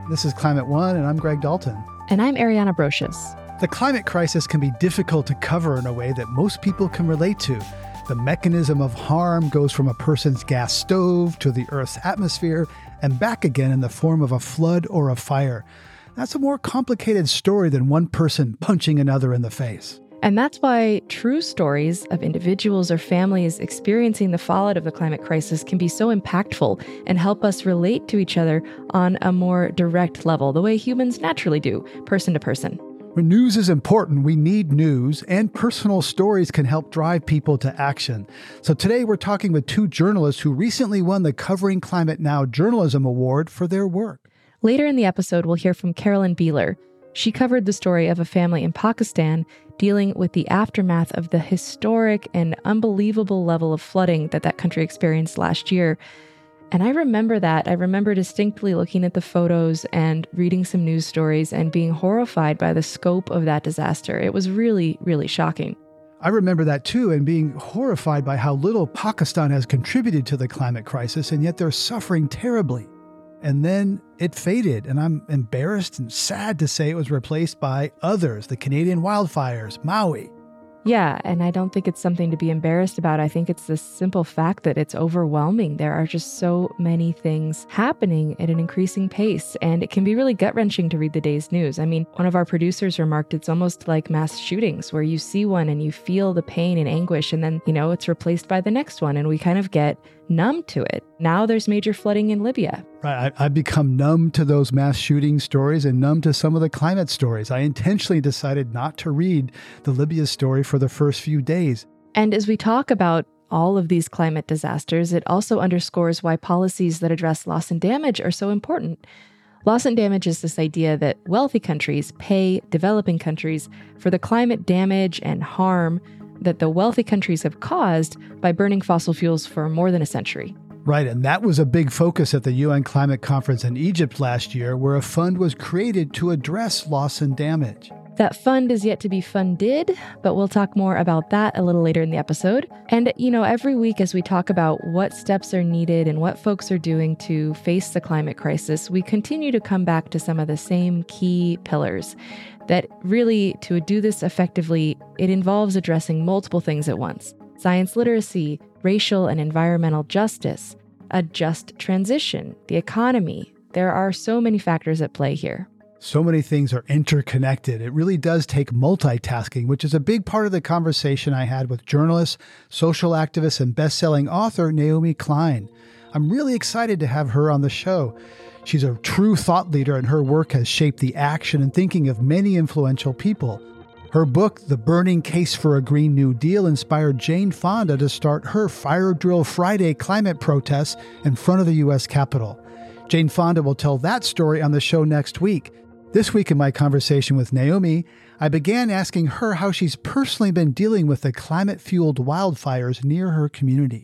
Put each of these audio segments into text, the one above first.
This is Climate One, and I'm Greg Dalton. And I'm Ariana Brocious. The climate crisis can be difficult to cover in a way that most people can relate to. The mechanism of harm goes from a person's gas stove to the Earth's atmosphere and back again in the form of a flood or a fire. That's a more complicated story than one person punching another in the face. And that's why true stories of individuals or families experiencing the fallout of the climate crisis can be so impactful and help us relate to each other on a more direct level, the way humans naturally do, person to person. When news is important, we need news, and personal stories can help drive people to action. So today we're talking with two journalists who recently won the Covering Climate Now Journalism Award for their work. Later in the episode, we'll hear from Carolyn Beeler. She covered the story of a family in Pakistan dealing with the aftermath of the historic and unbelievable level of flooding that country experienced last year. And I remember that. I remember distinctly looking at the photos and reading some news stories and being horrified by the scope of that disaster. It was really, really shocking. I remember that too, and being horrified by how little Pakistan has contributed to the climate crisis, and yet they're suffering terribly. And then it faded, and I'm embarrassed and sad to say it was replaced by others, the Canadian wildfires, Maui. Yeah, and I don't think it's something to be embarrassed about. I think it's the simple fact that it's overwhelming. There are just so many things happening at an increasing pace, and it can be really gut-wrenching to read the day's news. I mean, one of our producers remarked it's almost like mass shootings, where you see one and you feel the pain and anguish, and then, it's replaced by the next one, and we kind of get numb to it. Now there's major flooding in Libya. Right. I've become numb to those mass shooting stories and numb to some of the climate stories. I intentionally decided not to read the Libya story for the first few days. And as we talk about all of these climate disasters, it also underscores why policies that address loss and damage are so important. Loss and damage is this idea that wealthy countries pay developing countries for the climate damage and harm that the wealthy countries have caused by burning fossil fuels for more than a century. Right, and that was a big focus at the UN Climate Conference in Egypt last year, where a fund was created to address loss and damage. That fund is yet to be funded, but we'll talk more about that a little later in the episode. And, every week as we talk about what steps are needed and what folks are doing to face the climate crisis, we continue to come back to some of the same key pillars. That really, to do this effectively, it involves addressing multiple things at once. Science literacy, racial and environmental justice, a just transition, the economy. There are so many factors at play here. So many things are interconnected. It really does take multitasking, which is a big part of the conversation I had with journalist, social activist, and best-selling author Naomi Klein. I'm really excited to have her on the show. She's a true thought leader, and her work has shaped the action and thinking of many influential people. Her book, The Burning Case for a Green New Deal, inspired Jane Fonda to start her Fire Drill Friday climate protests in front of the U.S. Capitol. Jane Fonda will tell that story on the show next week. This week in my conversation with Naomi, I began asking her how she's personally been dealing with the climate-fueled wildfires near her community.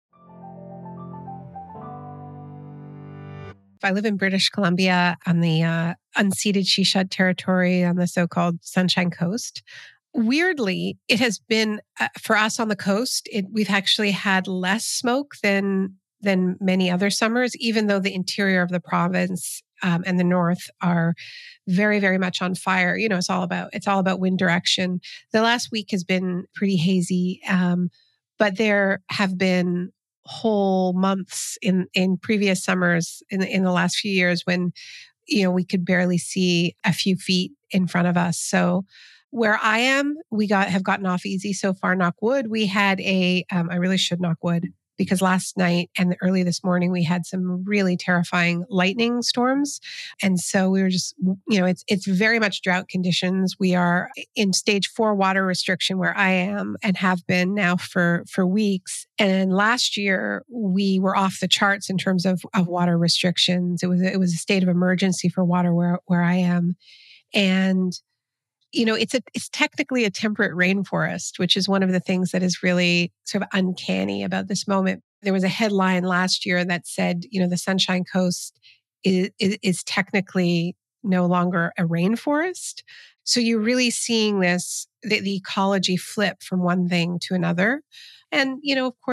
I live in British Columbia on the unceded Shuswap territory on the so-called Sunshine Coast. Weirdly, it has been, for us on the coast, we've actually had less smoke than many other summers, even though the interior of the province and the north are very, very much on fire. It's all about wind direction. The last week has been pretty hazy, but there have been whole months in previous summers in the last few years when we could barely see a few feet in front of us. So where I am, have gotten off easy so far, knock wood. We had I really should knock wood, because last night and early this morning, we had some really terrifying lightning storms. And so we were just, it's very much drought conditions. We are in stage 4 water restriction where I am and have been now for weeks. And last year we were off the charts in terms of water restrictions. It was a state of emergency for water where I am. And it's technically a temperate rainforest, which is one of the things that is really sort of uncanny about this moment. There was a headline last year that said, the Sunshine Coast is technically no longer a rainforest. So you're really seeing the ecology flip from one thing to another. And, of course,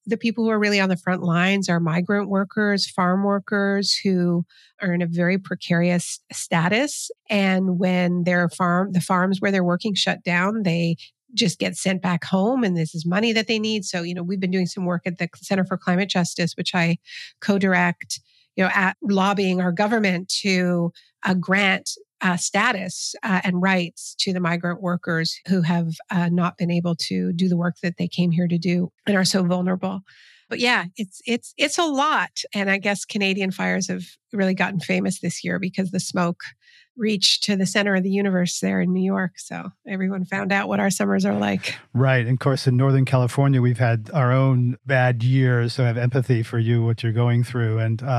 the people who are really on the front lines are migrant workers, farm workers who are in a very precarious status. And when the farms where they're working shut down, they just get sent back home, and this is money that they need. So, we've been doing some work at the Center for Climate Justice, which I co-direct, at lobbying our government to grant status and rights to the migrant workers who have not been able to do the work that they came here to do and are so vulnerable. But yeah, it's a lot. And I guess Canadian fires have really gotten famous this year because the smoke reached to the center of the universe there in New York. So everyone found out what our summers are like. Right. And of course, in Northern California, we've had our own bad years. So I have empathy for you, what you're going through.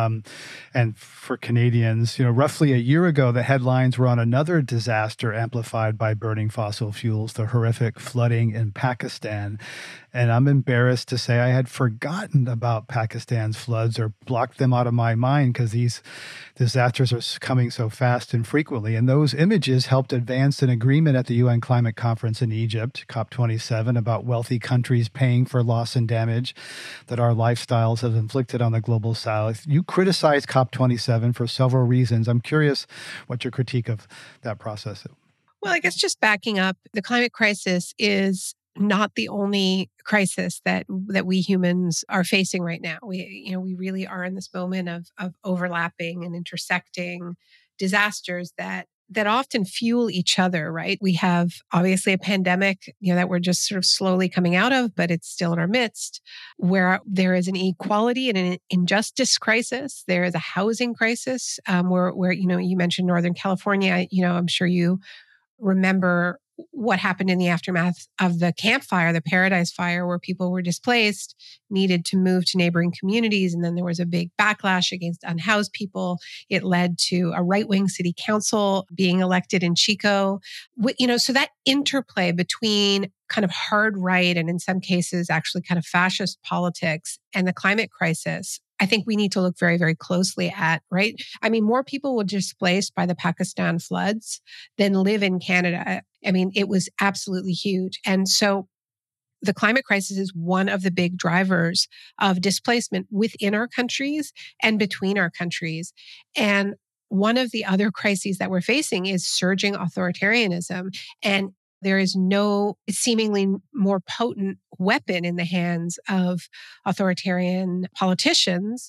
And for Canadians, roughly a year ago, the headlines were on another disaster amplified by burning fossil fuels, the horrific flooding in Pakistan. And I'm embarrassed to say I had forgotten about Pakistan's floods or blocked them out of my mind because these disasters are coming so fast and frequently. And those images helped advance an agreement at the UN Climate Conference in Egypt, COP27, about wealthy countries paying for loss and damage that our lifestyles have inflicted on the global south. You criticized COP27 for several reasons. I'm curious what your critique of that process is. Well, I guess just backing up, the climate crisis is not the only crisis that we humans are facing right now. We really are in this moment of overlapping and intersecting disasters that often fuel each other, right? We have obviously a pandemic, that we're just sort of slowly coming out of, but it's still in our midst, where there is an equality and an injustice crisis. There is a housing crisis, where you mentioned Northern California. I'm sure you remember what happened in the aftermath of the Camp Fire, the Paradise Fire, where people were displaced, needed to move to neighboring communities. And then there was a big backlash against unhoused people. It led to a right-wing city council being elected in Chico. So that interplay between kind of hard right and in some cases actually kind of fascist politics and the climate crisis, I think we need to look very, very closely at, right? I mean, more people were displaced by the Pakistan floods than live in Canada. I mean, it was absolutely huge. And so the climate crisis is one of the big drivers of displacement within our countries and between our countries. And one of the other crises that we're facing is surging authoritarianism. And there is no seemingly more potent weapon in the hands of authoritarian politicians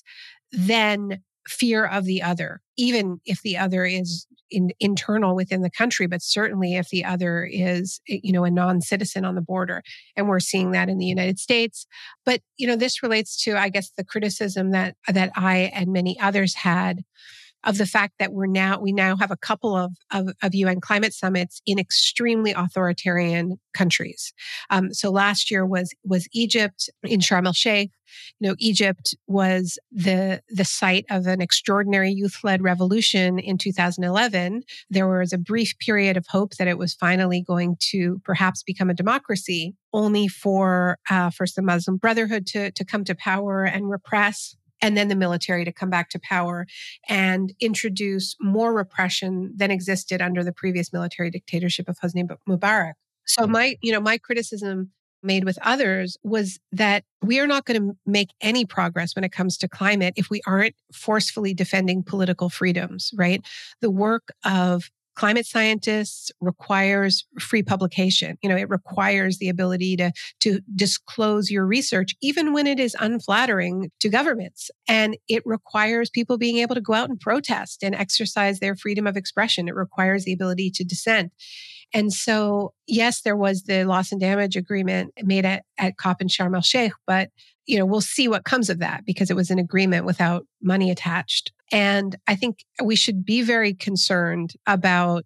than fear of the other, even if the other is internal within the country, but certainly if the other is, a non-citizen on the border. And we're seeing that in the United States. But, this relates to, I guess, the criticism that I and many others had of the fact that we now have a couple of UN climate summits in extremely authoritarian countries. So last year was Egypt in Sharm el-Sheikh. Egypt was the site of an extraordinary youth-led revolution in 2011. There was a brief period of hope that it was finally going to perhaps become a democracy, only for first the Muslim Brotherhood to come to power and repress, and then the military to come back to power and introduce more repression than existed under the previous military dictatorship of Hosni Mubarak. So my criticism made with others was that we are not going to make any progress when it comes to climate if we aren't forcefully defending political freedoms, right? The work of climate scientists requires free publication. It requires the ability to disclose your research, even when it is unflattering to governments. And it requires people being able to go out and protest and exercise their freedom of expression. It requires the ability to dissent. And so, yes, there was the loss and damage agreement made at COP in Sharm el-Sheikh, but we'll see what comes of that because it was an agreement without money attached. And I think we should be very concerned about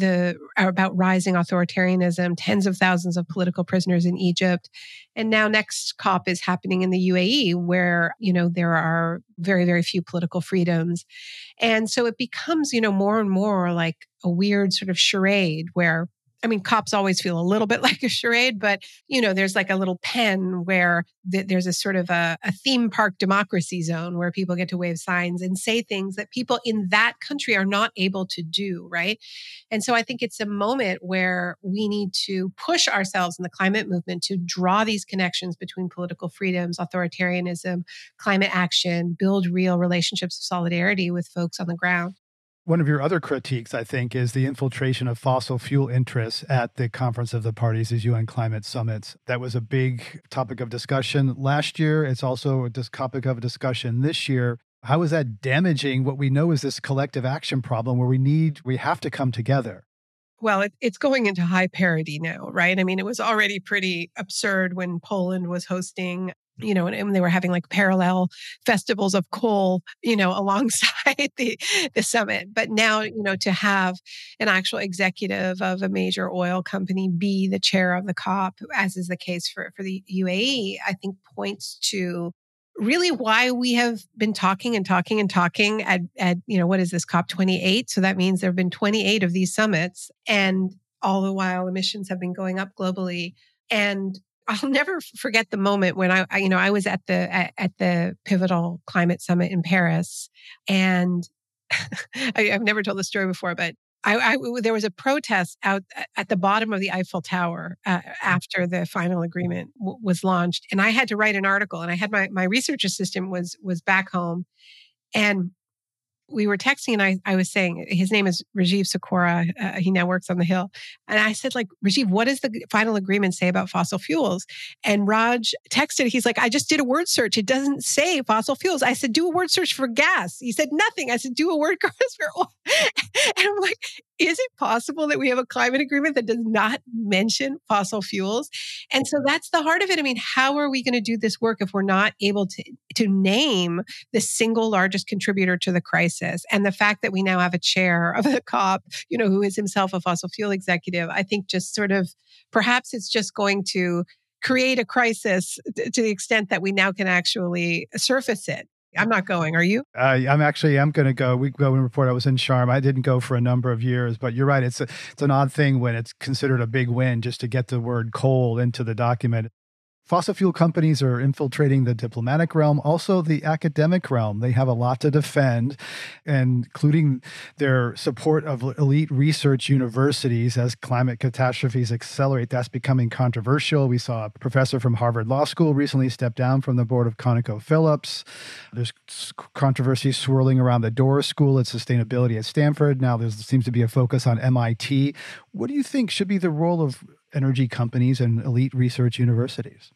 rising authoritarianism, tens of thousands of political prisoners in Egypt. And now next COP is happening in the UAE where, there are very, very few political freedoms. And so it becomes, more and more like a weird sort of charade where I mean, cops always feel a little bit like a charade, but there's like a little pen where there's a sort of a theme park democracy zone where people get to wave signs and say things that people in that country are not able to do, right? And so I think it's a moment where we need to push ourselves in the climate movement to draw these connections between political freedoms, authoritarianism, climate action, build real relationships of solidarity with folks on the ground. One of your other critiques, I think, is the infiltration of fossil fuel interests at the Conference of the Parties, these UN climate summits. That was a big topic of discussion last year. It's also a topic of discussion this year. How is that damaging what we know is this collective action problem where we have to come together? Well, it's going into high parity now, right? I mean, it was already pretty absurd when Poland was hosting, and they were having like parallel festivals of coal, alongside the summit. But now, to have an actual executive of a major oil company be the chair of the COP, as is the case for the UAE, I think points to really why we have been talking at what is this, COP28? So that means there have been 28 of these summits, and all the while emissions have been going up globally. And I'll never forget the moment when I was at the pivotal climate summit in Paris, and I've never told this story before, but there was a protest out at the bottom of the Eiffel Tower after the final agreement was launched, and I had to write an article. And I had my research assistant was back home, and we were texting, and I was saying, his name is Rajiv Sakora. He now works on the Hill. And I said, like, Rajiv, what does the final agreement say about fossil fuels? And Raj texted, he's like, I just did a word search. It doesn't say fossil fuels. I said, do a word search for gas. He said, nothing. I said, do a word search for oil. And I'm like, is it possible that we have a climate agreement that does not mention fossil fuels? And so that's the heart of it. I mean, how are we going to do this work if we're not able to name the single largest contributor to the crisis? And the fact that we now have a chair of the COP, who is himself a fossil fuel executive, I think just sort of, perhaps it's just going to create a crisis to the extent that we now can actually surface it. I'm not going. Are you? I'm going to go. We go and report. I was in Sharm. I didn't go for a number of years, but you're right. It's an odd thing when it's considered a big win just to get the word coal into the document. Fossil fuel companies are infiltrating the diplomatic realm, also the academic realm. They have a lot to defend, including their support of elite research universities as climate catastrophes accelerate. That's becoming controversial. We saw a professor from Harvard Law School recently step down from the board of ConocoPhillips. There's controversy swirling around the Doris School of Sustainability at Stanford. Now there seems to be a focus on MIT. What do you think should be the role of energy companies and elite research universities?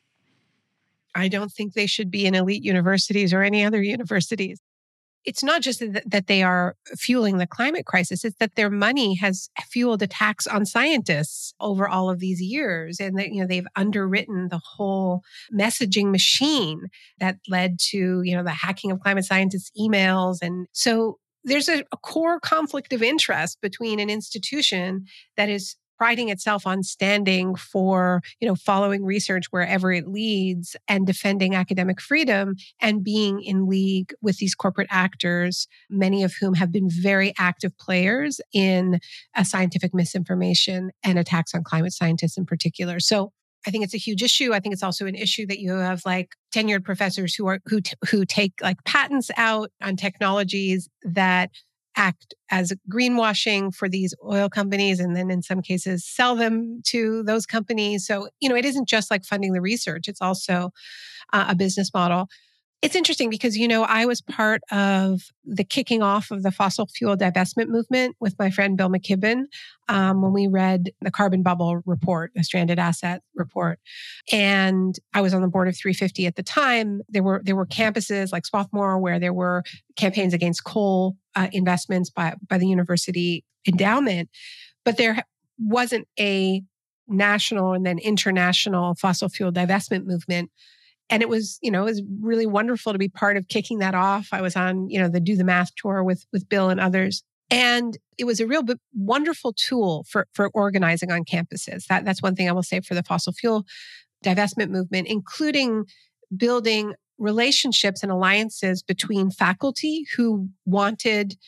I don't think they should be in elite universities or any other universities. It's not just that they are fueling the climate crisis, it's that their money has fueled attacks on scientists over all of these years. And that, they've underwritten the whole messaging machine that led to, the hacking of climate scientists' emails. And so there's a core conflict of interest between an institution that is priding itself on standing for, following research wherever it leads and defending academic freedom, and being in league with these corporate actors, many of whom have been very active players in scientific misinformation and attacks on climate scientists in particular. So I think it's a huge issue. I think it's also an issue that you have like tenured professors who take like patents out on technologies that act as greenwashing for these oil companies, and then in some cases sell them to those companies. So, it isn't just like funding the research, it's also a business model. It's interesting because, I was part of the kicking off of the fossil fuel divestment movement with my friend Bill McKibben when we read the Carbon Bubble report, the Stranded Asset report. And I was on the board of 350 at the time. There were campuses like Swarthmore where there were campaigns against coal investments by the university endowment. But there wasn't a national and then international fossil fuel divestment movement. And it was really wonderful to be part of kicking that off. I was on, the Do the Math tour with Bill and others. And it was a real wonderful tool for organizing on campuses. That's one thing I will say for the fossil fuel divestment movement, including building relationships and alliances between faculty who wanted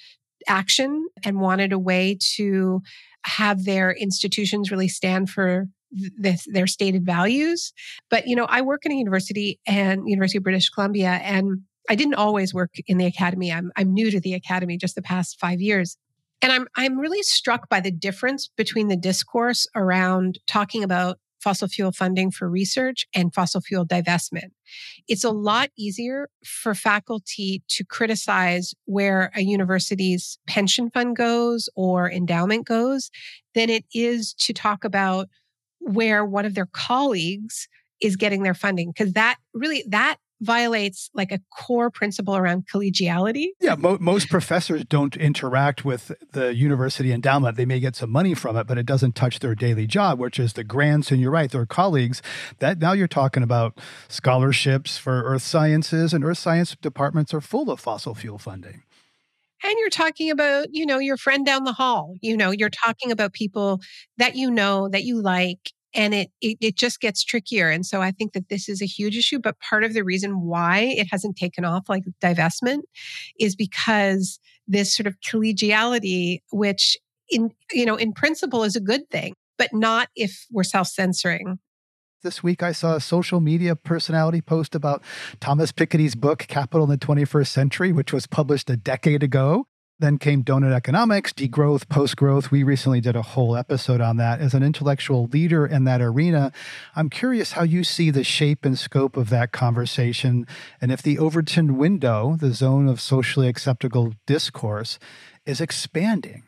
action and wanted a way to have their institutions really stand for their stated values. But, I work in a university and University of British Columbia, and I didn't always work in the academy. I'm new to the academy just the past 5 years. And I'm really struck by the difference between the discourse around talking about fossil fuel funding for research and fossil fuel divestment. It's a lot easier for faculty to criticize where a university's pension fund goes or endowment goes than it is to talk about where one of their colleagues is getting their funding. Because that violates like a core principle around collegiality. Yeah, most professors don't interact with the university endowment. They may get some money from it, but it doesn't touch their daily job, which is the grants, and you're right, their colleagues. That now you're talking about scholarships for earth sciences, and earth science departments are full of fossil fuel funding. And you're talking about, your friend down the hall. You're talking about people that that you like. And it just gets trickier. And so I think that this is a huge issue. But part of the reason why it hasn't taken off like divestment is because this sort of collegiality, which in principle is a good thing, but not if we're self-censoring. This week, I saw a social media personality post about Thomas Piketty's book, Capital in the 21st Century, which was published a decade ago. Then came Donut Economics, Degrowth, Post-Growth. We recently did a whole episode on that. As an intellectual leader in that arena, I'm curious how you see the shape and scope of that conversation, and if the Overton window, the zone of socially acceptable discourse, is expanding.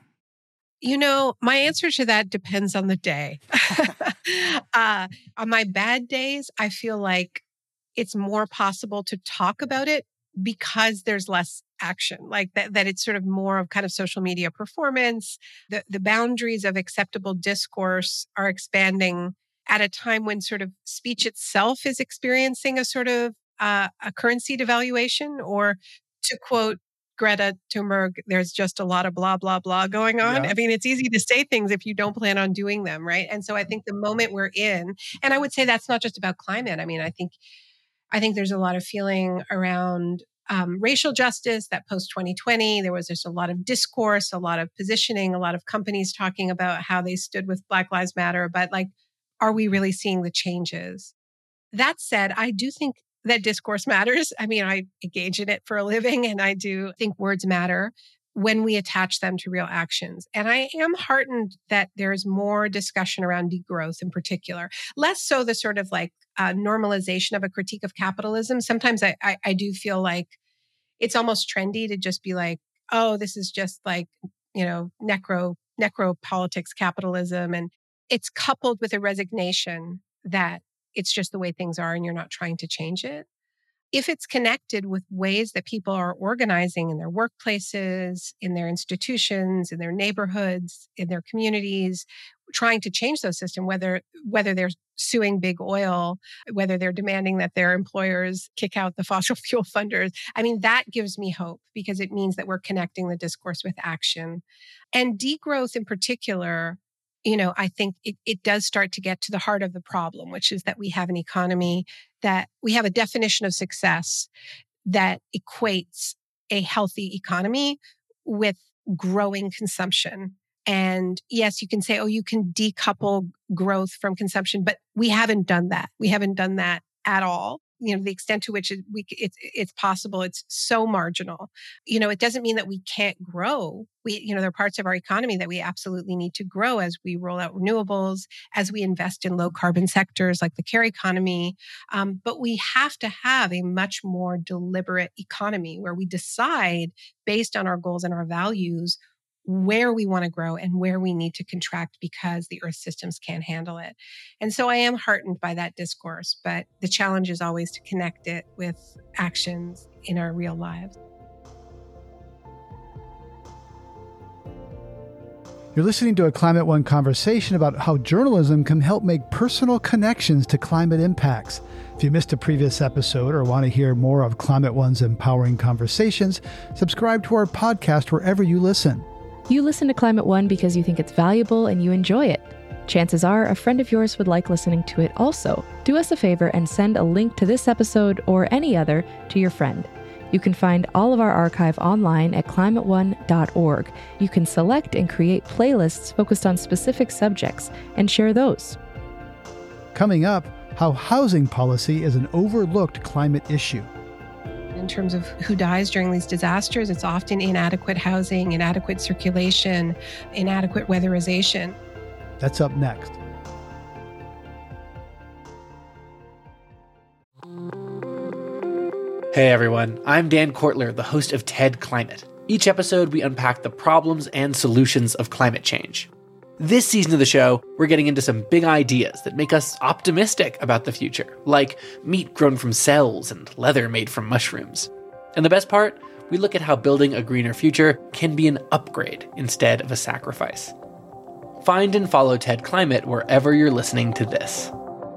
My answer to that depends on the day. On my bad days, I feel like it's more possible to talk about it because there's less action, like that it's sort of more of kind of social media performance. The boundaries of acceptable discourse are expanding at a time when sort of speech itself is experiencing a sort of a currency devaluation, or to quote Greta Thunberg, there's just a lot of blah, blah, blah going on. Yeah. I mean, it's easy to say things if you don't plan on doing them, right? And so I think the moment we're in, and I would say that's not just about climate. I mean, I think there's a lot of feeling around racial justice that post 2020, there was just a lot of discourse, a lot of positioning, a lot of companies talking about how they stood with Black Lives Matter. But are we really seeing the changes? That said, I do think that discourse matters. I mean, I engage in it for a living, and I do think words matter when we attach them to real actions. And I am heartened that there's more discussion around degrowth in particular, less so the sort of normalization of a critique of capitalism. Sometimes I do feel like it's almost trendy to just be like, oh, this is just necro politics capitalism. And it's coupled with a resignation that it's just the way things are and you're not trying to change it. If it's connected with ways that people are organizing in their workplaces, in their institutions, in their neighborhoods, in their communities, trying to change those systems, whether they're suing big oil, whether they're demanding that their employers kick out the fossil fuel funders, I mean, that gives me hope because it means that we're connecting the discourse with action. And degrowth in particular, I think it does start to get to the heart of the problem, which is that we have an economy, that we have a definition of success that equates a healthy economy with growing consumption. And yes, you can say, oh, you can decouple growth from consumption, but we haven't done that. We haven't done that at all. The extent to which it's possible, it's so marginal. It doesn't mean that we can't grow. There are parts of our economy that we absolutely need to grow as we roll out renewables, as we invest in low carbon sectors like the care economy. But we have to have a much more deliberate economy where we decide based on our goals and our values where we want to grow and where we need to contract because the earth systems can't handle it. And so I am heartened by that discourse, but the challenge is always to connect it with actions in our real lives. You're listening to a Climate One conversation about how journalism can help make personal connections to climate impacts. If you missed a previous episode or want to hear more of Climate One's empowering conversations, subscribe to our podcast wherever you listen. You listen to Climate One because you think it's valuable and you enjoy it. Chances are a friend of yours would like listening to it also. Do us a favor and send a link to this episode or any other to your friend. You can find all of our archive online at climateone.org. You can select and create playlists focused on specific subjects and share those. Coming up, how housing policy is an overlooked climate issue. In terms of who dies during these disasters, it's often inadequate housing, inadequate circulation, inadequate weatherization. That's up next. Hey everyone, I'm Dan Kortler, the host of TED Climate. Each episode, we unpack the problems and solutions of climate change. This season of the show, we're getting into some big ideas that make us optimistic about the future, like meat grown from cells and leather made from mushrooms. And the best part, we look at how building a greener future can be an upgrade instead of a sacrifice. Find and follow TED Climate wherever you're listening to this.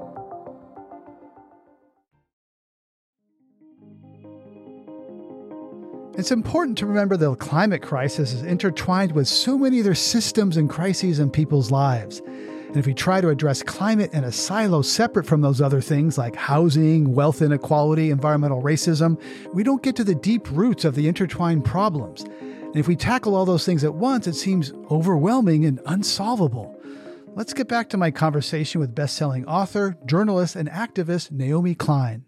It's important to remember the climate crisis is intertwined with so many other systems and crises in people's lives. And if we try to address climate in a silo separate from those other things like housing, wealth inequality, environmental racism, we don't get to the deep roots of the intertwined problems. And if we tackle all those things at once, it seems overwhelming and unsolvable. Let's get back to my conversation with best-selling author, journalist, and activist Naomi Klein.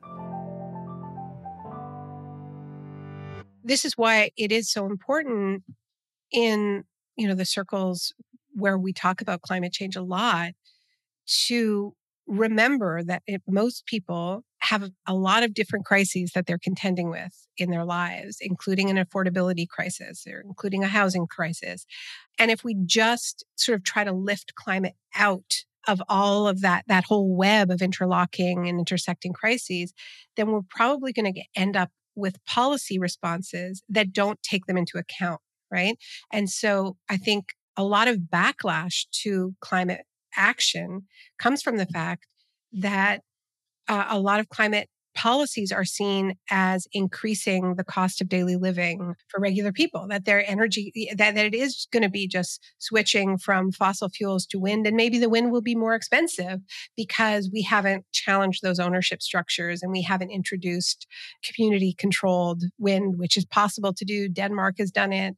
This is why it is so important in, the circles where we talk about climate change a lot to remember that most people have a lot of different crises that they're contending with in their lives, including an affordability crisis or including a housing crisis. And if we just sort of try to lift climate out of all of that whole web of interlocking and intersecting crises, then we're probably going to end up with policy responses that don't take them into account, right? And so I think a lot of backlash to climate action comes from the fact that a lot of climate policies are seen as increasing the cost of daily living for regular people, that their energy, that it is going to be just switching from fossil fuels to wind. And maybe the wind will be more expensive because we haven't challenged those ownership structures and we haven't introduced community controlled wind, which is possible to do. Denmark has done it,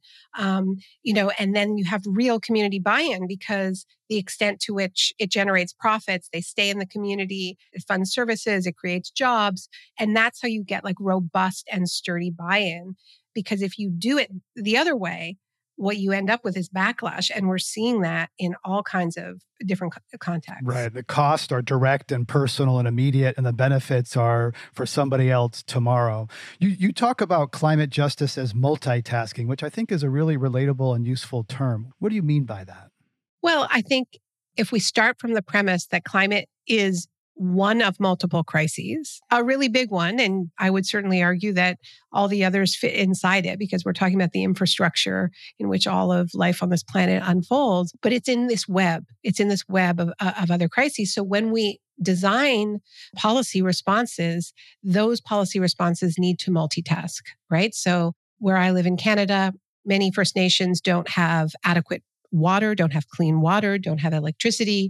and then you have real community buy-in because the extent to which it generates profits, they stay in the community, it funds services, it creates jobs. And that's how you get like robust and sturdy buy-in. Because if you do it the other way, what you end up with is backlash. And we're seeing that in all kinds of different contexts. Right. The costs are direct and personal and immediate, and the benefits are for somebody else tomorrow. You talk about climate justice as multitasking, which I think is a really relatable and useful term. What do you mean by that? Well, I think if we start from the premise that climate is one of multiple crises, a really big one, and I would certainly argue that all the others fit inside it because we're talking about the infrastructure in which all of life on this planet unfolds, but it's in this web. It's in this web of other crises. So when we design policy responses, those policy responses need to multitask, right? So where I live in Canada, many First Nations don't have adequate water, don't have clean water, don't have electricity,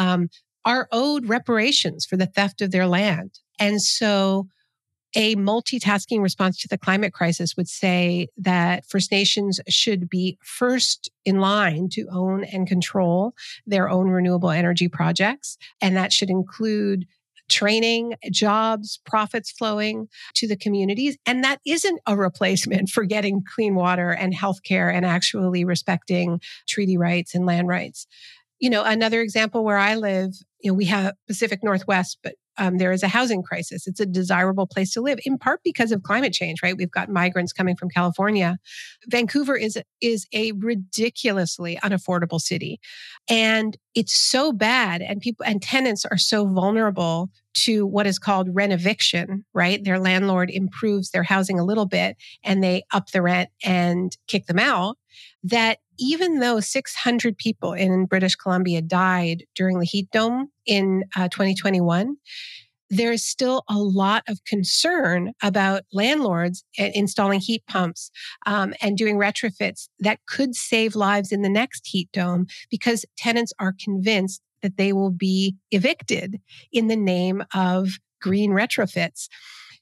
are owed reparations for the theft of their land. And so a multitasking response to the climate crisis would say that First Nations should be first in line to own and control their own renewable energy projects. And that should include training, jobs, profits flowing to the communities. And that isn't a replacement for getting clean water and healthcare and actually respecting treaty rights and land rights. Another example where I live, we have Pacific Northwest, but there is a housing crisis. It's a desirable place to live, in part because of climate change, right? We've got migrants coming from California. Vancouver is a ridiculously unaffordable city. And it's so bad, and people and tenants are so vulnerable to what is called rent eviction, right? Their landlord improves their housing a little bit and they up the rent and kick them out, that even though 600 people in British Columbia died during the heat dome in 2021, there's still a lot of concern about landlords installing heat pumps and doing retrofits that could save lives in the next heat dome because tenants are convinced that they will be evicted in the name of green retrofits.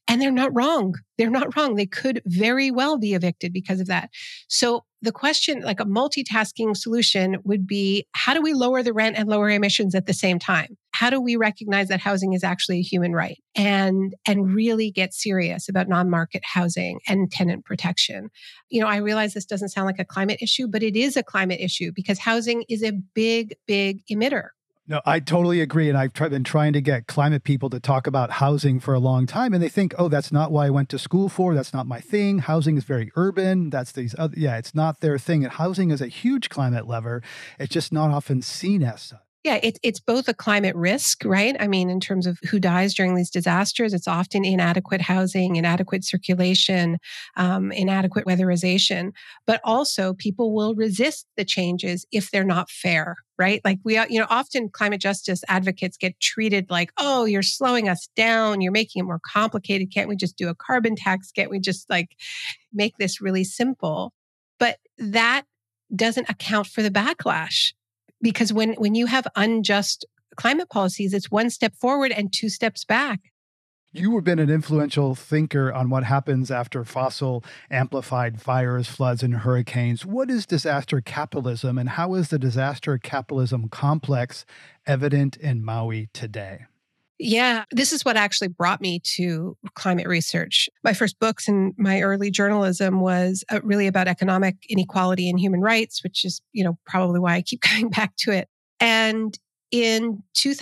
And they're not wrong. They're not wrong. They could very well be evicted because of that. So the question, like a multitasking solution would be, how do we lower the rent and lower emissions at the same time? How do we recognize that housing is actually a human right and really get serious about non-market housing and tenant protection? I realize this doesn't sound like a climate issue, but it is a climate issue because housing is a big, big emitter. No, I totally agree. And I've been trying to get climate people to talk about housing for a long time. And they think, oh, that's not what I went to school for. That's not my thing. Housing is very urban. That's these other, it's not their thing. And housing is a huge climate lever. It's just not often seen as such. Yeah, it's both a climate risk, right? I mean, in terms of who dies during these disasters, it's often inadequate housing, inadequate circulation, inadequate weatherization. But also, people will resist the changes if they're not fair, right? Like often climate justice advocates get treated like, oh, you're slowing us down, you're making it more complicated. Can't we just do a carbon tax? Can't we just make this really simple? But that doesn't account for the backlash. Because when you have unjust climate policies, it's one step forward and two steps back. You have been an influential thinker on what happens after fossil amplified fires, floods, and hurricanes. What is disaster capitalism, and how is the disaster capitalism complex evident in Maui today? Yeah, this is what actually brought me to climate research. My first books in my early journalism was really about economic inequality and human rights, which is, probably why I keep coming back to it. And in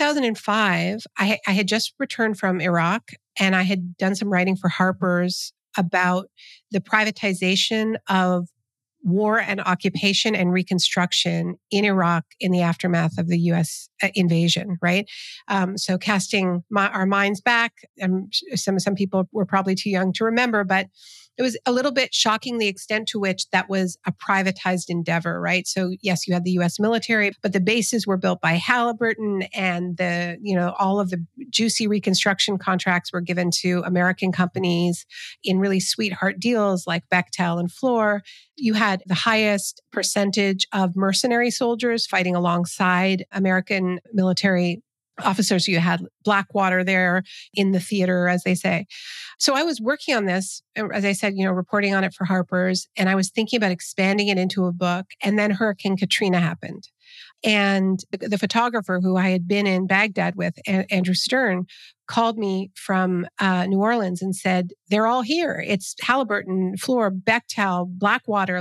2005, I had just returned from Iraq, and I had done some writing for Harper's about the privatization of war and occupation and reconstruction in Iraq in the aftermath of the U.S. invasion, right? So casting our minds back, and some people were probably too young to remember, but it was a little bit shocking the extent to which that was a privatized endeavor, right? So yes, you had the U.S. military, but the bases were built by Halliburton, and all of the juicy reconstruction contracts were given to American companies in really sweetheart deals like Bechtel and Fluor. You had the highest percentage of mercenary soldiers fighting alongside American military officers. You had Blackwater there in the theater, as they say. So I was working on this, as I said, reporting on it for Harper's, and I was thinking about expanding it into a book. And then Hurricane Katrina happened. And the photographer who I had been in Baghdad with, Andrew Stern, called me from New Orleans and said, they're all here. It's Halliburton, Fluor, Bechtel, Blackwater,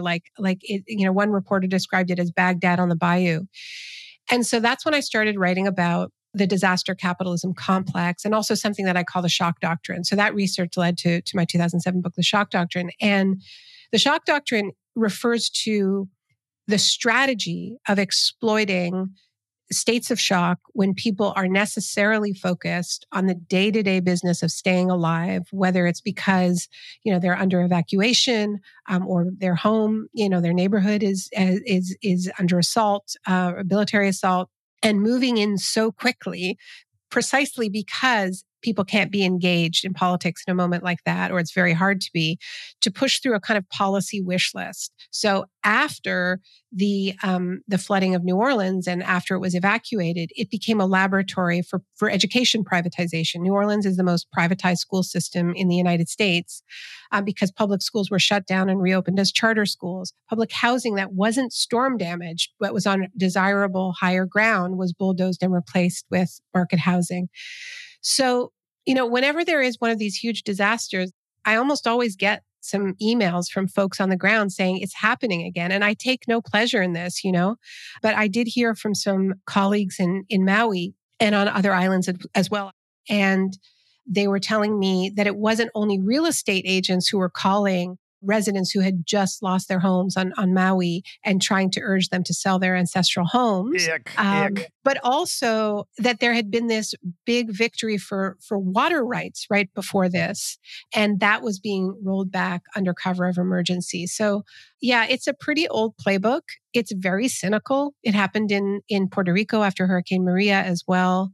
one reporter described it as Baghdad on the bayou. And so that's when I started writing about the disaster capitalism complex, and also something that I call the shock doctrine. So that research led to my 2007 book, The Shock Doctrine. And the shock doctrine refers to the strategy of exploiting states of shock when people are necessarily focused on the day-to-day business of staying alive, whether it's because, they're under evacuation, or their home, their neighborhood is under assault, military assault, and moving in so quickly, precisely because people can't be engaged in politics in a moment like that, or it's very hard to push through a kind of policy wish list. So after the flooding of New Orleans and after it was evacuated, it became a laboratory for education privatization. New Orleans is the most privatized school system in the United States because public schools were shut down and reopened as charter schools. Public housing that wasn't storm damaged but was on desirable higher ground was bulldozed and replaced with market housing. So, whenever there is one of these huge disasters, I almost always get some emails from folks on the ground saying it's happening again. And I take no pleasure in this, but I did hear from some colleagues in Maui and on other islands as well. And they were telling me that it wasn't only real estate agents who were calling residents who had just lost their homes on Maui and trying to urge them to sell their ancestral homes. Ick. But also that there had been this big victory for water rights right before this. And that was being rolled back under cover of emergency. So yeah, it's a pretty old playbook. It's very cynical. It happened in Puerto Rico after Hurricane Maria as well.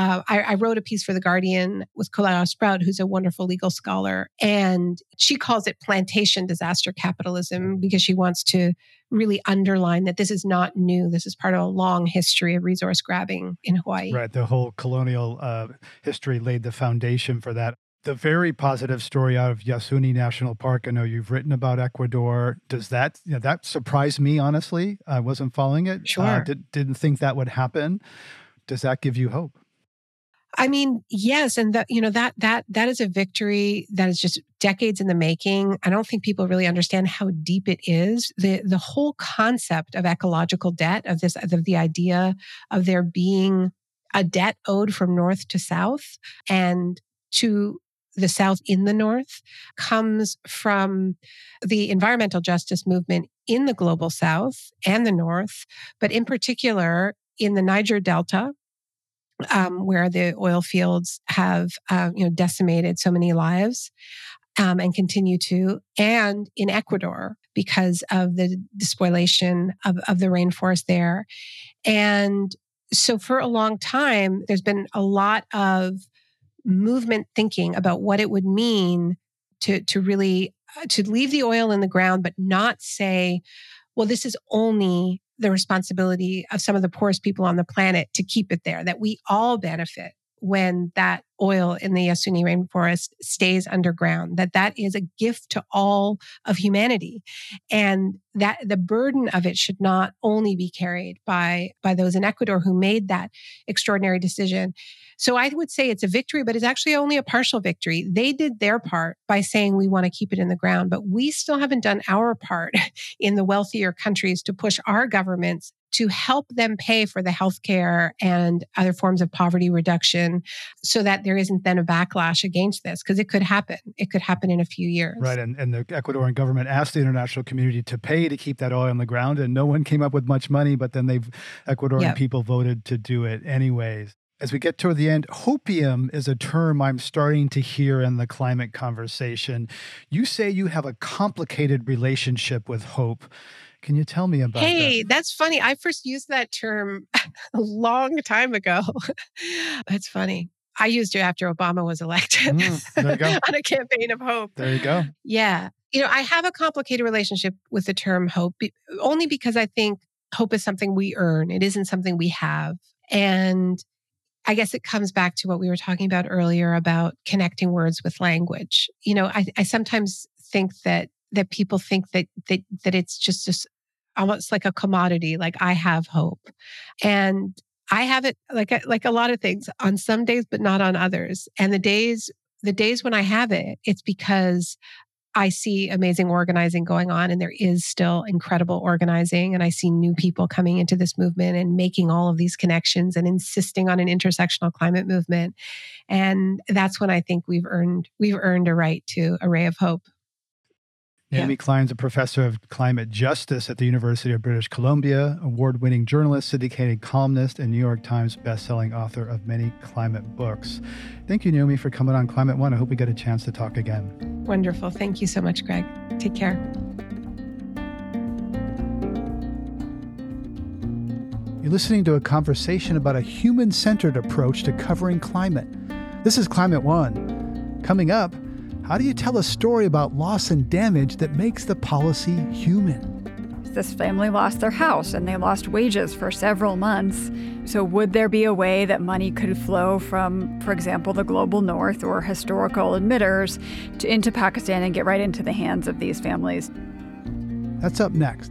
I wrote a piece for The Guardian with Coletta Sprout, who's a wonderful legal scholar. And she calls it plantation disaster capitalism because she wants to really underline that this is not new. This is part of a long history of resource grabbing in Hawaii. Right. The whole colonial history laid the foundation for that. The very positive story out of Yasuni National Park. I know you've written about Ecuador. Does that, that surprised me, honestly. I wasn't following it. Sure. Didn't think that would happen. Does that give you hope? I mean, yes, and that is a victory that is just decades in the making. I don't think people really understand how deep it is. The whole concept of ecological debt, of the idea of there being a debt owed from north to south and to the South in the North, comes from the environmental justice movement in the global South and the North, but in particular in the Niger Delta, where the oil fields have decimated so many lives and continue to, and in Ecuador because of the despoilation of the rainforest there. And so for a long time, there's been a lot of movement thinking about what it would mean to really to leave the oil in the ground, but not say, well, this is only the responsibility of some of the poorest people on the planet to keep it there, that we all benefit when that oil in the Yasuni rainforest stays underground, that is a gift to all of humanity. And that the burden of it should not only be carried by those in Ecuador who made that extraordinary decision. So I would say it's a victory, but it's actually only a partial victory. They did their part by saying we want to keep it in the ground, but we still haven't done our part in the wealthier countries to push our governments to help them pay for the healthcare and other forms of poverty reduction so that there isn't then a backlash against this, because it could happen. It could happen in a few years. Right. And the Ecuadorian government asked the international community to pay to keep that oil on the ground, and no one came up with much money, but then Ecuadorian people voted to do it anyways. As we get toward the end, hopium is a term I'm starting to hear in the climate conversation. You say you have a complicated relationship with hope. Can you tell me about that? Hey, that's funny. I first used that term a long time ago. That's funny. I used it after Obama was elected there you go. on a campaign of hope. There you go. Yeah. I have a complicated relationship with the term hope, only because I think hope is something we earn. It isn't something we have. And I guess it comes back to what we were talking about earlier about connecting words with language. I sometimes think that people think that it's just almost like a commodity, like I have hope. And I have it like a lot of things on some days, but not on others. And the days when I have it, it's because I see amazing organizing going on, and there is still incredible organizing. And I see new people coming into this movement and making all of these connections and insisting on an intersectional climate movement. And that's when I think we've earned a right to a ray of hope. Naomi Klein's a professor of climate justice at the University of British Columbia, award-winning journalist, syndicated columnist, and New York Times bestselling author of many climate books. Thank you, Naomi, for coming on Climate One. I hope we get a chance to talk again. Wonderful. Thank you so much, Greg. Take care. You're listening to a conversation about a human-centered approach to covering climate. This is Climate One. Coming up, how do you tell a story about loss and damage that makes the policy human? This family lost their house and they lost wages for several months. So would there be a way that money could flow from, for example, the global north or historical emitters into Pakistan and get right into the hands of these families? That's up next.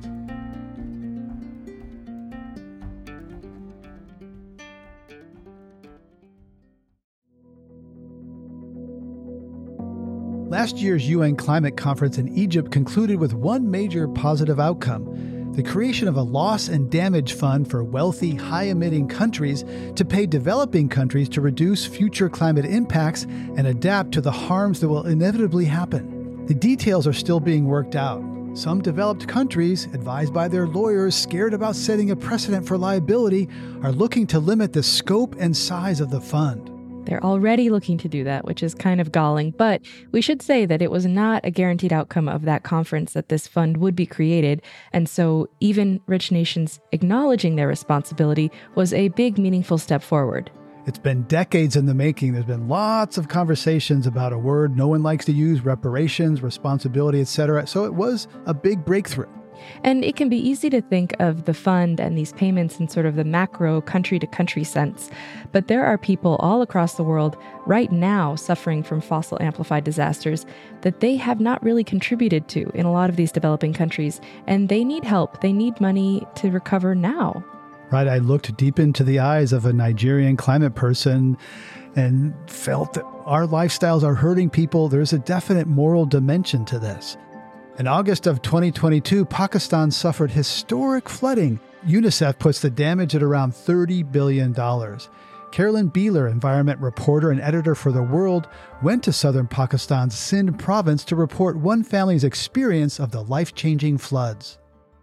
Last year's UN climate conference in Egypt concluded with one major positive outcome: the creation of a loss and damage fund for wealthy, high-emitting countries to pay developing countries to reduce future climate impacts and adapt to the harms that will inevitably happen. The details are still being worked out. Some developed countries, advised by their lawyers scared about setting a precedent for liability, are looking to limit the scope and size of the fund. They're already looking to do that, which is kind of galling. But we should say that it was not a guaranteed outcome of that conference that this fund would be created. And so even rich nations acknowledging their responsibility was a big, meaningful step forward. It's been decades in the making. There's been lots of conversations about a word no one likes to use: reparations, responsibility, etc. So it was a big breakthrough. And it can be easy to think of the fund and these payments in sort of the macro country-to-country sense. But there are people all across the world right now suffering from fossil-amplified disasters that they have not really contributed to in a lot of these developing countries. And they need help. They need money to recover now. Right. I looked deep into the eyes of a Nigerian climate person and felt that our lifestyles are hurting people. There's a definite moral dimension to this. In August of 2022, Pakistan suffered historic flooding. UNICEF puts the damage at around $30 billion. Carolyn Beeler, environment reporter and editor for The World, went to southern Pakistan's Sindh province to report one family's experience of the life-changing floods.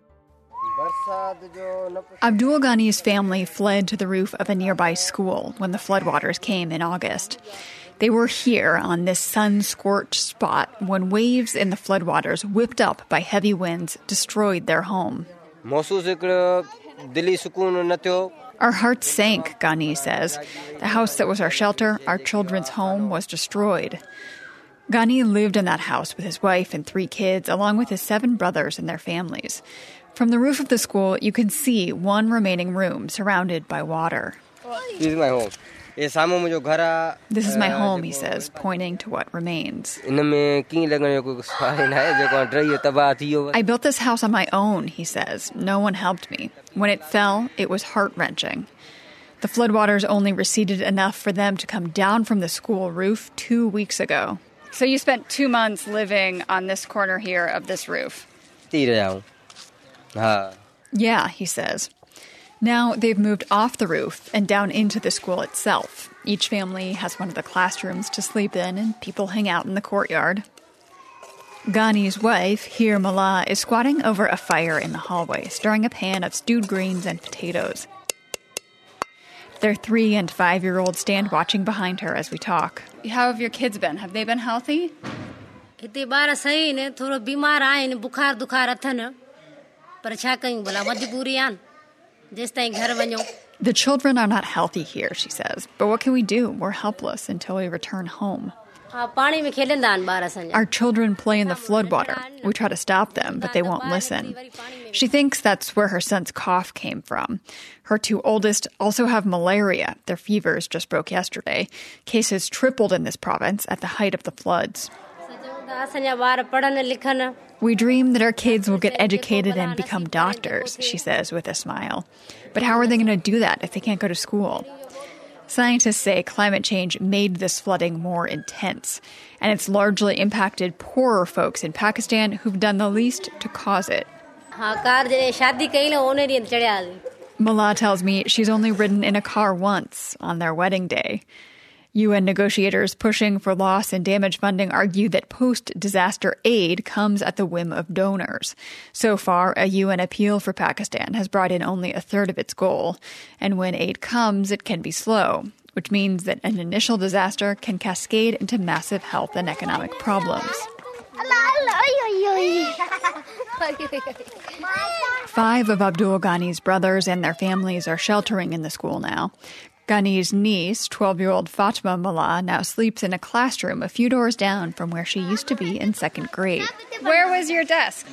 Abdul Ghani's family fled to the roof of a nearby school when the floodwaters came in August. They were here on this sun-scorched spot when waves in the floodwaters, whipped up by heavy winds, destroyed their home. Our hearts sank, Ghani says. The house that was our shelter, our children's home, was destroyed. Ghani lived in that house with his wife and 3 kids, along with his 7 brothers and their families. From the roof of the school, you can see one remaining room surrounded by water. This is my home. This is my home, he says, pointing to what remains. I built this house on my own, he says. No one helped me. When it fell, it was heart-wrenching. The floodwaters only receded enough for them to come down from the school roof 2 weeks ago. So you spent 2 months living on this corner here of this roof? Yeah, he says. Now they've moved off the roof and down into the school itself. Each family has one of the classrooms to sleep in, and people hang out in the courtyard. Ghani's wife, Hir Mullah, is squatting over a fire in the hallway, stirring a pan of stewed greens and potatoes. Their 3- and 5-year-olds stand watching behind her as we talk. How have your kids been? Have they been healthy? The children are not healthy here, she says. But what can we do? We're helpless until we return home. Our children play in the floodwater. We try to stop them, but they won't listen. She thinks that's where her son's cough came from. Her 2 oldest also have malaria. Their fevers just broke yesterday. Cases tripled in this province at the height of the floods. We dream that our kids will get educated and become doctors, she says with a smile. But how are they going to do that if they can't go to school? Scientists say climate change made this flooding more intense, and it's largely impacted poorer folks in Pakistan who've done the least to cause it. Mullah tells me she's only ridden in a car once on their wedding day. UN negotiators pushing for loss and damage funding argue that post-disaster aid comes at the whim of donors. So far, a UN appeal for Pakistan has brought in only a third of its goal. And when aid comes, it can be slow, which means that an initial disaster can cascade into massive health and economic problems. 5 of Abdul Ghani's brothers and their families are sheltering in the school now. Ghani's niece, 12-year-old Fatma Mullah, now sleeps in a classroom a few doors down from where she used to be in 2nd grade. Where was your desk?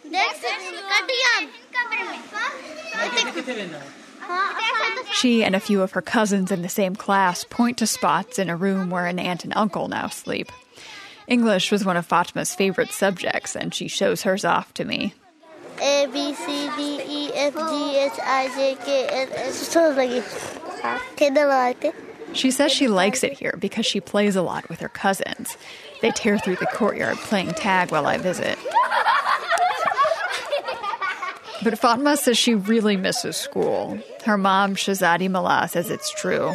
She and a few of her cousins in the same class point to spots in a room where an aunt and uncle now sleep. English was one of Fatma's favorite subjects, and she shows hers off to me. A, B, C, D, E, F, G, H, I, J, K, L, M. She says she likes it here because she plays a lot with her cousins. They tear through the courtyard playing tag while I visit. But Fatma says she really misses school. Her mom, Shahzadi Mullah, says it's true.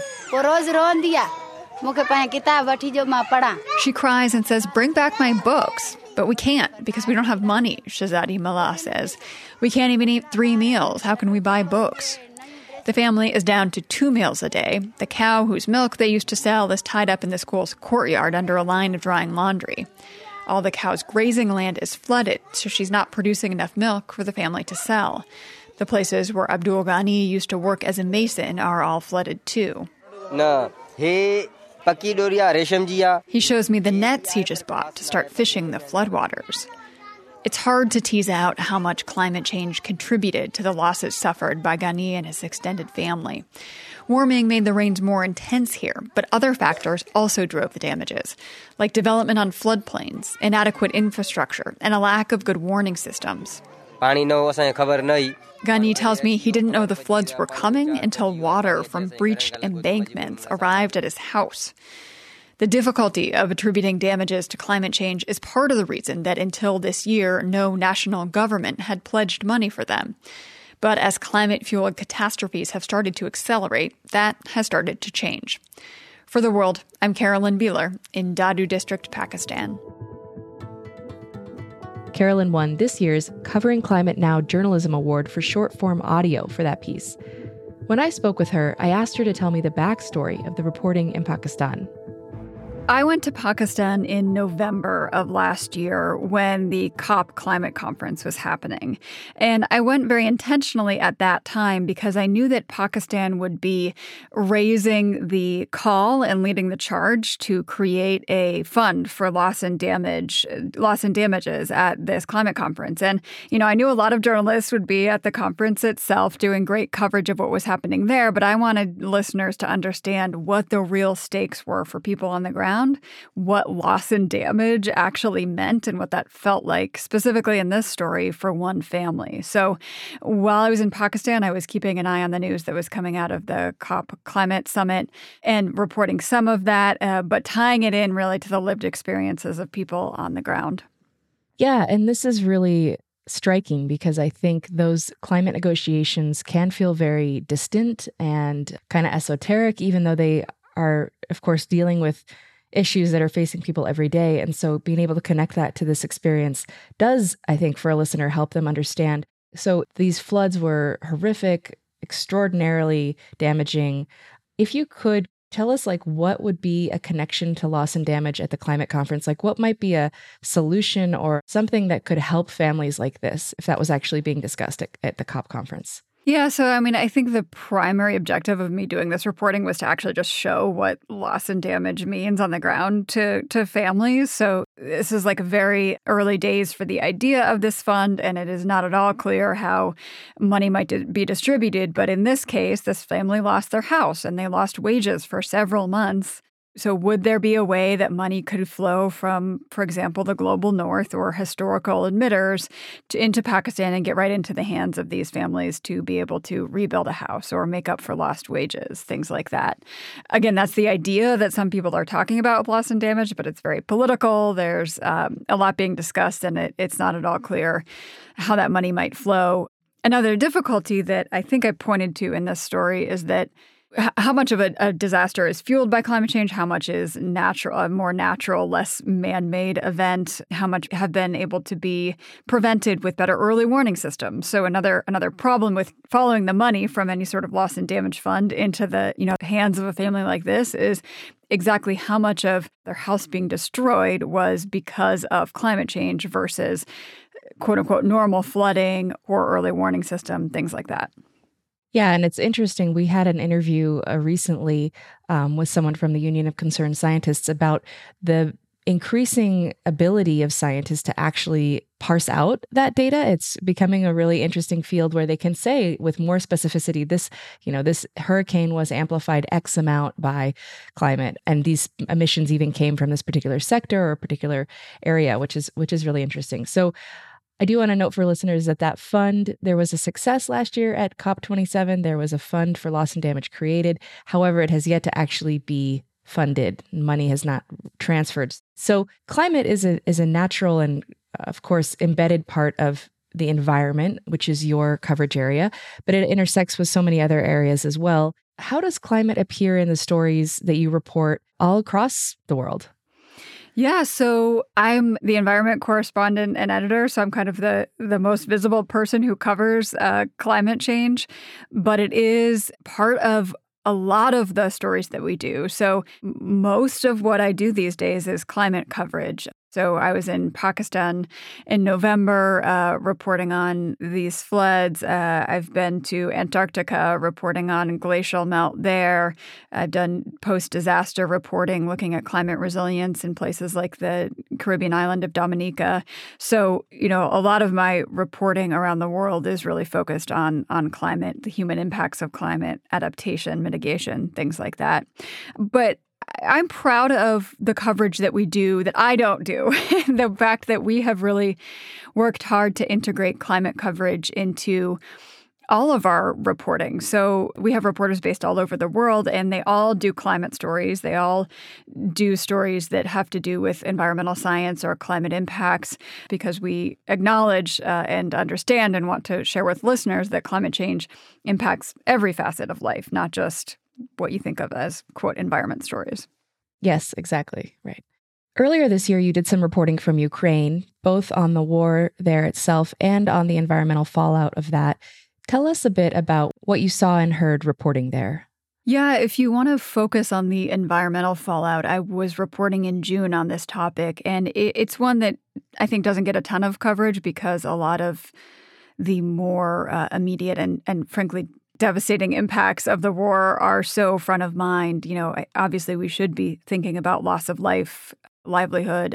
She cries and says, "Bring back my books." But we can't because we don't have money, Shahzadi Mullah says. We can't even eat 3 meals. How can we buy books? The family is down to 2 meals a day. The cow whose milk they used to sell is tied up in the school's courtyard under a line of drying laundry. All the cow's grazing land is flooded, so she's not producing enough milk for the family to sell. The places where Abdul Ghani used to work as a mason are all flooded too. No. Hey. He shows me the nets he just bought to start fishing the floodwaters. It's hard to tease out how much climate change contributed to the losses suffered by Ghani and his extended family. Warming made the rains more intense here, but other factors also drove the damages, like development on floodplains, inadequate infrastructure, and a lack of good warning systems. Ghani tells me he didn't know the floods were coming until water from breached embankments arrived at his house. The difficulty of attributing damages to climate change is part of the reason that until this year, no national government had pledged money for them. But as climate-fueled catastrophes have started to accelerate, that has started to change. For The World, I'm Carolyn Beeler in Dadu District, Pakistan. Carolyn won this year's Covering Climate Now Journalism Award for short-form audio for that piece. When I spoke with her, I asked her to tell me the backstory of the reporting in Pakistan. I went to Pakistan in November of last year when the COP climate conference was happening. And I went very intentionally at that time because I knew that Pakistan would be raising the call and leading the charge to create a fund for loss and damages at this climate conference. And, I knew a lot of journalists would be at the conference itself doing great coverage of what was happening there, but I wanted listeners to understand what the real stakes were for people on the ground, what loss and damage actually meant and what that felt like, specifically in this story for one family. So while I was in Pakistan, I was keeping an eye on the news that was coming out of the COP climate summit and reporting some of that, but tying it in really to the lived experiences of people on the ground. Yeah, and this is really striking because I think those climate negotiations can feel very distant and kind of esoteric, even though they are, of course, dealing with issues that are facing people every day. And so being able to connect that to this experience does, I think, for a listener, help them understand. So these floods were horrific, extraordinarily damaging. If you could tell us, what would be a connection to loss and damage at the climate conference? What might be a solution or something that could help families like this if that was actually being discussed at the COP conference? Yeah, so I think the primary objective of me doing this reporting was to actually just show what loss and damage means on the ground to families. So this is very early days for the idea of this fund, and it is not at all clear how money might be distributed. But in this case, this family lost their house and they lost wages for several months. So would there be a way that money could flow from, for example, the global north or historical emitters into Pakistan and get right into the hands of these families to be able to rebuild a house or make up for lost wages, things like that? Again, that's the idea that some people are talking about with loss and damage, but it's very political. There's a lot being discussed, and it's not at all clear how that money might flow. Another difficulty that I think I pointed to in this story is that how much of a disaster is fueled by climate change? How much is natural, a more natural, less man-made event? How much have been able to be prevented with better early warning systems? So another problem with following the money from any sort of loss and damage fund into the hands of a family like this is exactly how much of their house being destroyed was because of climate change versus quote unquote normal flooding or early warning system, things like that. Yeah, and it's interesting. We had an interview recently with someone from the Union of Concerned Scientists about the increasing ability of scientists to actually parse out that data. It's becoming a really interesting field where they can say with more specificity, this hurricane was amplified X amount by climate, and these emissions even came from this particular sector or particular area, which is really interesting. So I do want to note for listeners that fund, there was a success last year at COP27. There was a fund for loss and damage created. However, it has yet to actually be funded. Money has not transferred. So climate is a natural and, of course, embedded part of the environment, which is your coverage area, but it intersects with so many other areas as well. How does climate appear in the stories that you report all across the world? Yeah, so I'm the environment correspondent and editor, so I'm kind of the most visible person who covers climate change, but it is part of a lot of the stories that we do. So most of what I do these days is climate coverage. So I was in Pakistan in November reporting on these floods. I've been to Antarctica reporting on glacial melt there. I've done post-disaster reporting looking at climate resilience in places like the Caribbean island of Dominica. So, a lot of my reporting around the world is really focused on climate, the human impacts of climate, adaptation, mitigation, things like that. But I'm proud of the coverage that we do that I don't do. The fact that we have really worked hard to integrate climate coverage into all of our reporting. So we have reporters based all over the world, and they all do climate stories. They all do stories that have to do with environmental science or climate impacts, because we acknowledge and understand and want to share with listeners that climate change impacts every facet of life, not just what you think of as, quote, environment stories. Yes, exactly. Right. Earlier this year, you did some reporting from Ukraine, both on the war there itself and on the environmental fallout of that. Tell us a bit about what you saw and heard reporting there. Yeah, if you want to focus on the environmental fallout, I was reporting in June on this topic, and it's one that I think doesn't get a ton of coverage because a lot of the more immediate and frankly devastating impacts of the war are so front of mind. Obviously we should be thinking about loss of life, livelihood,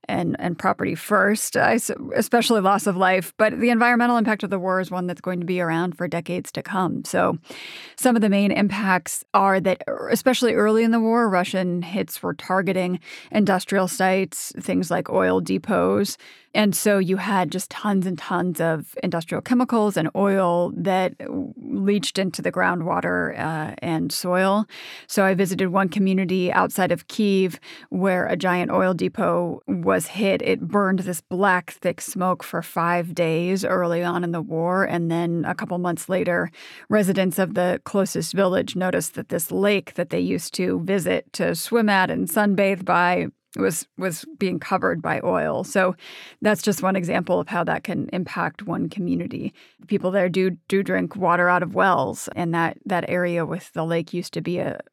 and property first, especially loss of life. But the environmental impact of the war is one that's going to be around for decades to come. So some of the main impacts are that, especially early in the war, Russian hits were targeting industrial sites, things like oil depots. And so you had just tons and tons of industrial chemicals and oil that leached into the groundwater and soil. So I visited one community outside of Kyiv where a giant oil depot was hit. It burned this black, thick smoke for 5 days early on in the war. And then a couple months later, residents of the closest village noticed that this lake that they used to visit to swim at and sunbathe by was being covered by oil. So that's just one example of how that can impact one community. People there do drink water out of wells, and that area with the lake used to be a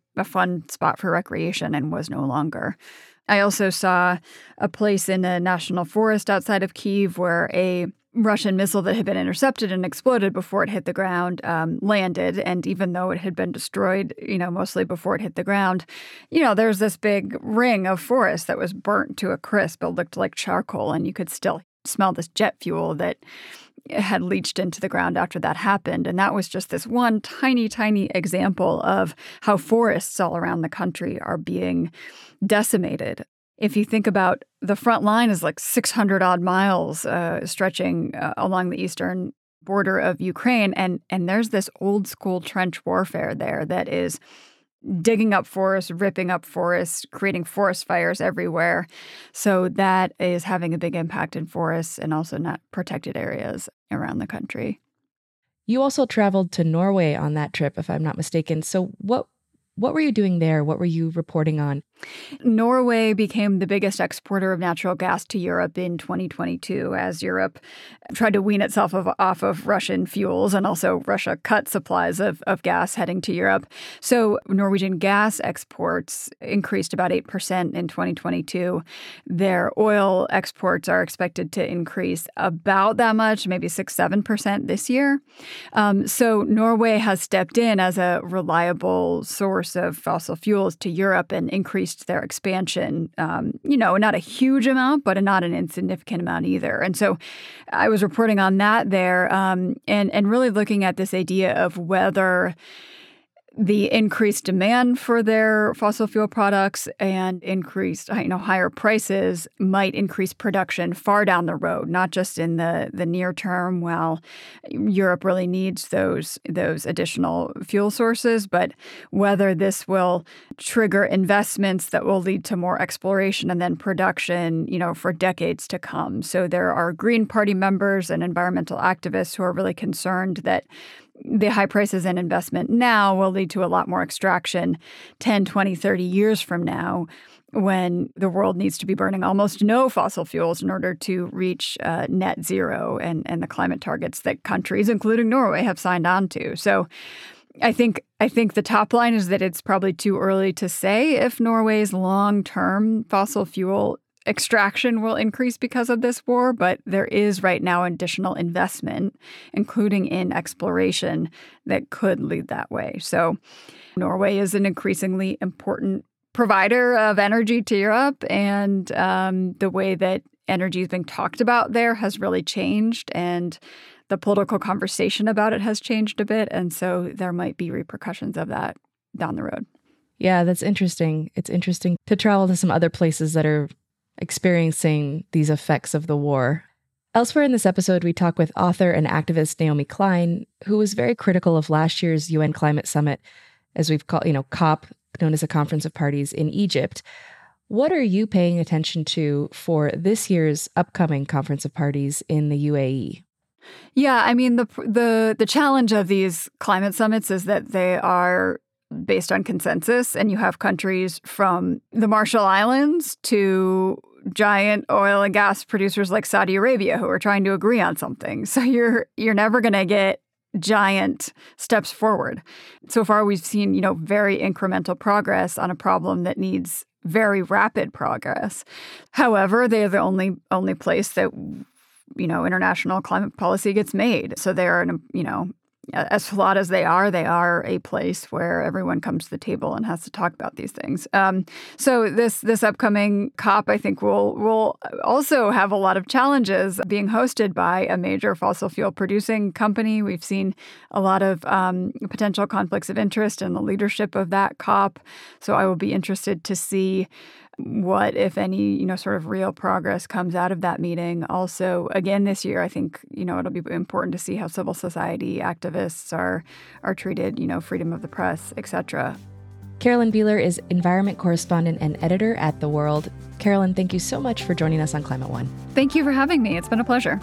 fun spot for recreation and was no longer. I also saw a place in a national forest outside of Kyiv where a Russian missile that had been intercepted and exploded before it hit the ground landed. And even though it had been destroyed, mostly before it hit the ground, there's this big ring of forest that was burnt to a crisp. It looked like charcoal, and you could still smell this jet fuel that had leached into the ground after that happened. And that was just this one tiny, tiny example of how forests all around the country are being decimated. If you think about the front line is like 600 odd miles stretching along the eastern border of Ukraine. And there's this old school trench warfare there that is digging up forests, ripping up forests, creating forest fires everywhere. So that is having a big impact in forests and also not protected areas around the country. You also traveled to Norway on that trip, if I'm not mistaken. So what were you doing there? What were you reporting on? Norway became the biggest exporter of natural gas to Europe in 2022 as Europe tried to wean itself off of Russian fuels, and also Russia cut supplies of gas heading to Europe. So Norwegian gas exports increased about 8% in 2022. Their oil exports are expected to increase about that much, maybe 6-7% this year. So Norway has stepped in as a reliable source of fossil fuels to Europe and increased their expansion, not a huge amount, but not an insignificant amount either. And so I was reporting on that there and really looking at this idea of whether the increased demand for their fossil fuel products and increased, higher prices might increase production far down the road, not just in the near term while Europe really needs those additional fuel sources, but whether this will trigger investments that will lead to more exploration and then production, for decades to come. So there are Green Party members and environmental activists who are really concerned that the high prices and investment now will lead to a lot more extraction 10, 20, 30 years from now when the world needs to be burning almost no fossil fuels in order to reach net zero and the climate targets that countries, including Norway, have signed on to. So I think the top line is that it's probably too early to say if Norway's long-term fossil fuel extraction will increase because of this war, but there is right now additional investment, including in exploration, that could lead that way. So Norway is an increasingly important provider of energy to Europe, and the way that energy is being talked about there has really changed, and the political conversation about it has changed a bit, and so there might be repercussions of that down the road. Yeah, that's interesting. It's interesting to travel to some other places that are experiencing these effects of the war. Elsewhere in this episode, we talk with author and activist Naomi Klein, who was very critical of last year's UN Climate Summit, as we've called, COP, known as a Conference of Parties in Egypt. What are you paying attention to for this year's upcoming Conference of Parties in the UAE? Yeah, I mean, the challenge of these climate summits is that they are based on consensus, and you have countries from the Marshall Islands to giant oil and gas producers like Saudi Arabia who are trying to agree on something. So you're never going to get giant steps forward. So far, we've seen, very incremental progress on a problem that needs very rapid progress. However, they are the only place that international climate policy gets made. So they're as flawed as they are a place where everyone comes to the table and has to talk about these things. So this upcoming COP, I think, will also have a lot of challenges, being hosted by a major fossil fuel producing company. We've seen a lot of potential conflicts of interest in the leadership of that COP. So I will be interested to see what, if any, sort of real progress comes out of that meeting. Also, again, this year, I think, it'll be important to see how civil society activists are treated, freedom of the press, etc. Carolyn Beeler is environment correspondent and editor at The World. Carolyn, thank you so much for joining us on Climate One. Thank you for having me. It's been a pleasure.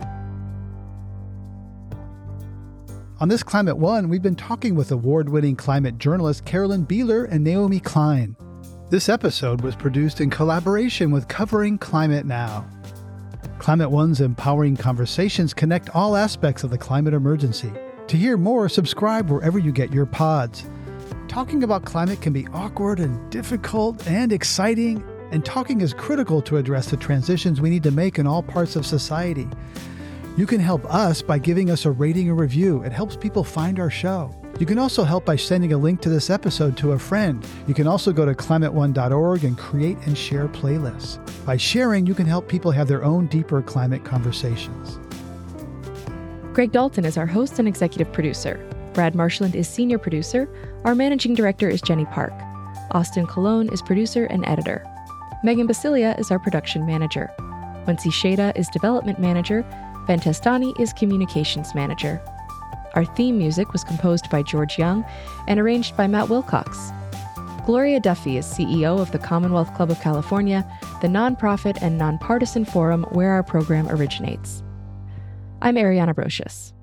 On this Climate One, we've been talking with award-winning climate journalist Carolyn Beeler and Naomi Klein. This episode was produced in collaboration with Covering Climate Now. Climate One's empowering conversations connect all aspects of the climate emergency. To hear more, subscribe wherever you get your pods. Talking about climate can be awkward and difficult and exciting, and talking is critical to address the transitions we need to make in all parts of society. You can help us by giving us a rating or review. It helps people find our show. You can also help by sending a link to this episode to a friend. You can also go to climateone.org and create and share playlists. By sharing, you can help people have their own deeper climate conversations. Greg Dalton is our host and executive producer. Brad Marshland is senior producer. Our managing director is Jenny Park. Austin Colon is producer and editor. Megan Basilia is our production manager. Wensi Sheda is development manager. Ben Testani is communications manager. Our theme music was composed by George Young and arranged by Matt Wilcox. Gloria Duffy is CEO of the Commonwealth Club of California, the nonprofit and nonpartisan forum where our program originates. I'm Ariana Brocious.